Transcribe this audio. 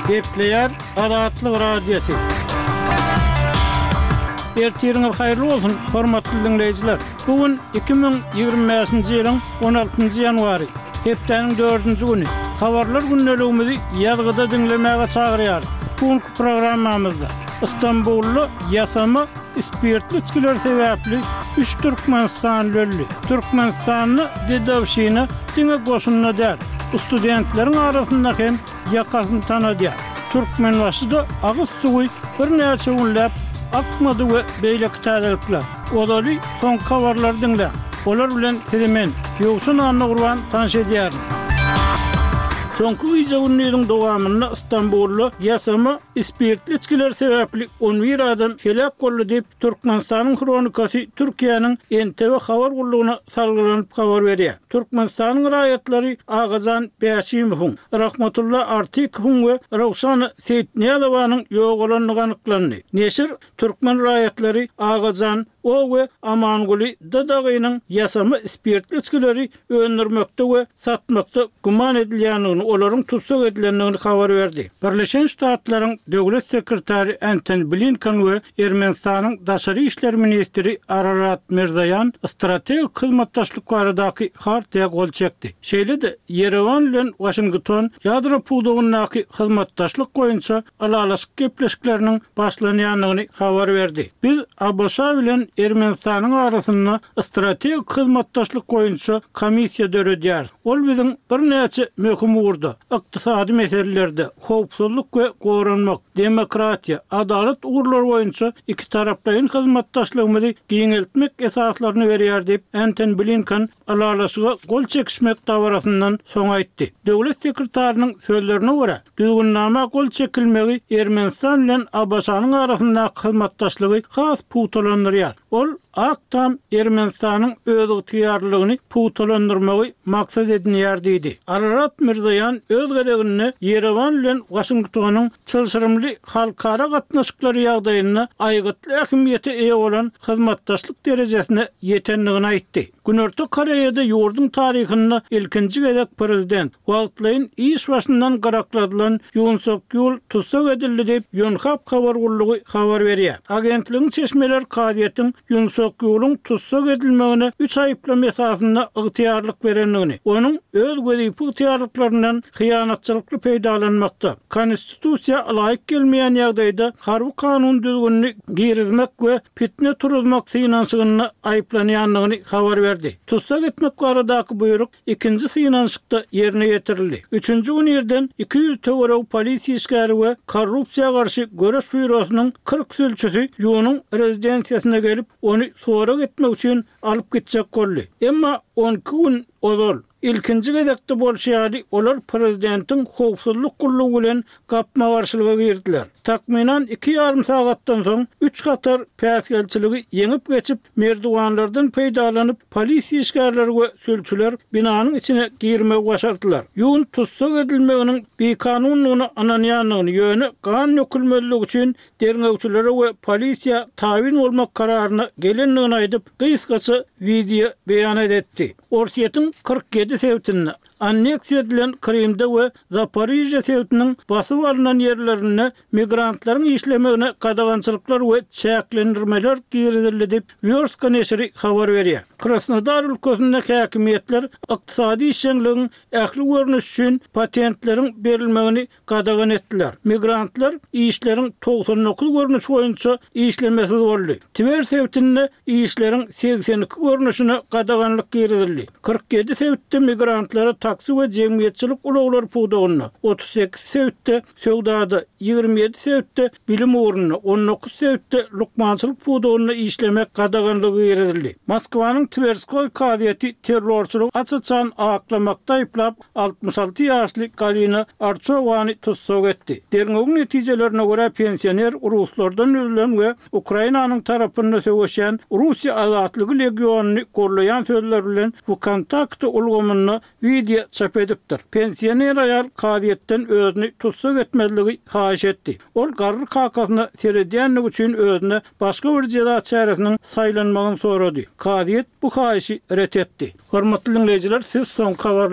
Gepleyer Adatlyk radiosu. Ertiriniz hayırlı olsun, hormatly dinleyijiler. Bugün 2025-nji ýylyň 16-njy ýanwary, hepdeniň 4-nji güni. Habarlar günneligimizi ýazgyda dinlemäge çagyrýar. Bugünkü programmamyzda İstanbullu ýasama spirtli içkiler sebäpli 3 Türkmenistanly öldü. Türkmenistanyny dedawşyny diňe goşunyna däl. Studentleriň arasynda hem ýakasyny tanadýar. Türkmenbaşyda agyz suwy bir näçe günläp akmady we beýle täzelikler. Olary soň habarlar dinle. Olar bilen hemen ýogşun anna gurban tanış edýär. Soňky ýygynyň dowamynda İstanbullu ýasama spirtli içkiler sebäpli 11 adam helak boldy diýip Türkmenistanyň kronikasy Türkiýanyň NTV habar gurulugyna salgylanyp habar berýär. Türkmenistanyň raýatlary Agazan Bäşimow, Rahmatullah Artipow we Rawşan Seyitniyadowanyň ýoğulanlygy anyklandy. Neşir Türkmen raýatlary Agazan we Amanguli Dadagynyň ýasama spirtli içkileri öndürmekde we satmakda guman edilýändigini, olaryň tutsak edilendigini habar berdi. Birleşen Ştatlaryň döwlet sekretary Antony Blinken we Ermenistanyň daşary işler ministri Ararat Mirzoyan strategik hyzmatdaşlyk baradaky hartyga gol çekdi. Şeýle-de Yerevan bilen Washington ýadro puwdugynyňky hyzmatdaşlyk goýunça alalaşyk gepleşikleriniň başlanýandygyny habar berdi. Biz Abaşa bilen Ermenistanyň arasynda strategik hyzmatdaşlyk goýunça komissiýa döredýär. Ol biziň bir näçe möhüm urdy. Ykdysady meselelerde howpsuzlyk we goranmak, demokratiýa, adalet ugrulary boýunça iki tarapdaýyn hyzmatdaşlygymyzy giňeltmek esaslaryny berýär diýip Antony Blinken alalaşyga gol çekişmek dabarasyndan soň aýtdy. Döwlet sekretarnyň sözlerine görä, düzgünnama gol çekilmegi Ermenistan bilen Abaşanyň arasynda hyzmatdaşlygy has puwtalandyrýar. Ol aktam Ermenistanyň öz ýygytyarlygyny puwtalandyrmagy maksat edinýär diýdi. Ararat Mirzoyan öz gelegini Yerevan bilen Washingtonyň çylşyrymly halkara gatnaşyklary ýagdaýyna aýgytly ähmiýete eýe bolan hyzmatdaşlyk derejesine ýetenligini aýtdy. Günörtü Koreýada ýurdun taryhynda ilkinji gezek prezident wagtlaryň iş başyndan garakladylan Yoon Suk-yeol tutsak edildi diýip Yonhap habar gurulugy habar berýär. Agentligiň çeşmeler kadiýetiň Yoon Suk-yeolyň tutsak edilmegine 3 aýyplama esasynda ygtyarlyk berenligini, onuň öz gözipi ygtyarlyklaryndan hyýanatçylykly peýdalanmakda, konstitusiýa laýyk gelmeýän ýagdaýda harby kanun düzgünlüğini girizmek we fitne turulmak synanşygyna aýplanýanlygyny habar berdi. Tutsak etmek baradaky buyruk ikinji synanşykda ýerine ýetirildi. 3-nji gün ýerden 200 töwerek polisiýa işgäri we korrupsiýa garşy göreş bürosynyň 40 sülçüsi ýunyň rezidensiýasyna gelip ony sorak etmek üçin alyp gitjek boldy. Emma 12 gün ozal ilkinji gezekde bolşýary olar prezidentiň howpsuzlyk gurulugy bilen gapma garşylyga girdiler. Takminan 2,5 sagatdan soň 3 gatar päsgelçiligi ýeňip geçip merdiwanlardan peýdalanyp polisiýa işgärleri we sülçüler binanyň içine girmek başardylar. Ýun tutsak edilmeginiň bekanunlygyny ananýanlygyny ýöne gan ýökülmeligi üçin derňewçilere we polisiýa tabin bolmak kararyna gelenligini aýdyp gysgaça video beýan etdi. Orsiýetiň 47 sewtini anneksiýa edilen Krymda we Zaporizhia sewtiniň basyp alynan ýerlerine migrantlaryň işlemegine gadagançylyklar we çäklendirmeler girizildi diýip Vyorska neşri habar berýär. Krasnodar ülkesinde häkimetler ykdysady işçiligiň ähli görnüş üçin patentleriň berilmegini gadagan etdiler. Migrantlar işleriň 99 görnüş boýunça işlemesiz boldy. Twer sewtinde işleriň 82 görnüşine gadaganlyk girizildi. 47 sewtde migrantlara taksi we jemgyýetçilik ulaglary puwdagyny, 38 sewtde söwdada, 27 sewtde bilim ugruna, 19 sewtde lukmançylyk puwdagyny işlemek gadaganlygy girizildi. Moskwanyň Tverskoy kadiýeti terrorçylyk açyçan aklamakda aýplap 66 ýaşly Galina Archowany tutsak etdi. Derňegiň netijelerine görä pensioner ruslardan öldüren we Ukrainanyň tarapynda söwüşen Russiýa azatlygy legionuny gorlayan sözler bilen bu kontakt ulgamyny video çap edipdir. Pensioner ayal kadiýetden özüni tutsak etmezligi haýyş etdi. Ol Garry Kakasyna seredýänlik üçin özüne başga bir jeda çäresiniň saýlanmagyny sorady. Kadiýet bu haýyşy ret etdi. Hormatly dinleýijiler, siz soň habar